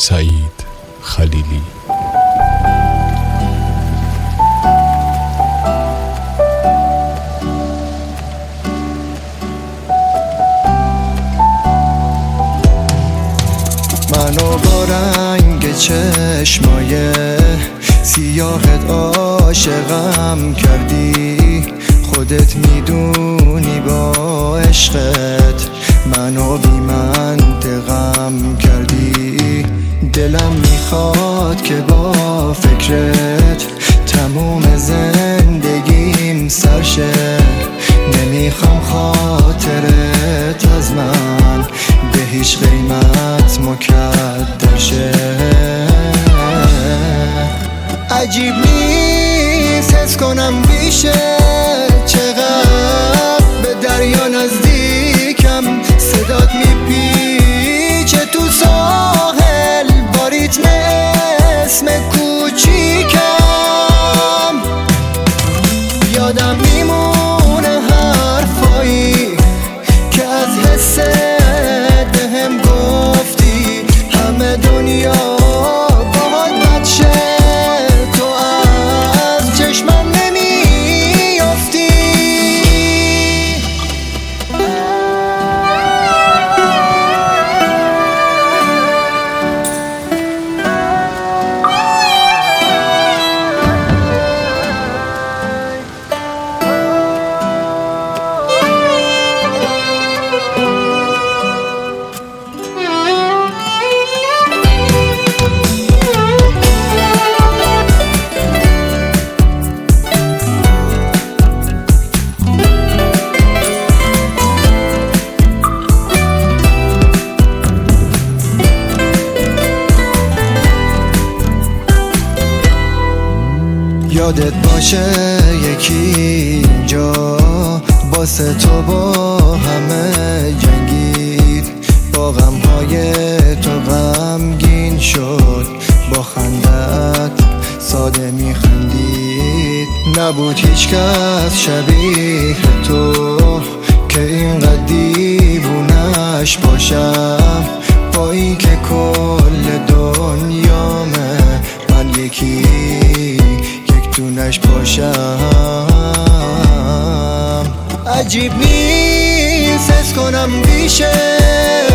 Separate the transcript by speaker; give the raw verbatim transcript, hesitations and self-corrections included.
Speaker 1: سعید خلیلی.
Speaker 2: منو با رنگ چشمای سیاهت عاشقم کردی، خودت میدونی با عشقت منو بی منطقم کردی. دلم میخواد که با فکرت تموم زندگیم سرشه، نمیخوام خاطرت از من به هیچ قیمت مکدر شه. عجیب نیست حس کنم بیشه چقدر به دریا نزدیکم، صدات میپیچه تو ساحل با ریتم اسم کوچیکم. یادم میمونه حرفایی که از حست بهم گفتی، همه دنیا باهات بد شه تو از چشمم نمیافتی. یادت باشه یکی اینجا واسه تو با همه جنگید، با غمهای تو غمگین شد، با خندت ساده میخندید. نبود هیچ کس شبیه تو که اینقدر دیوونش باشم، با این که کل دنیامه من یکی دونش باشم. عجیب نیست حس کنم بیشه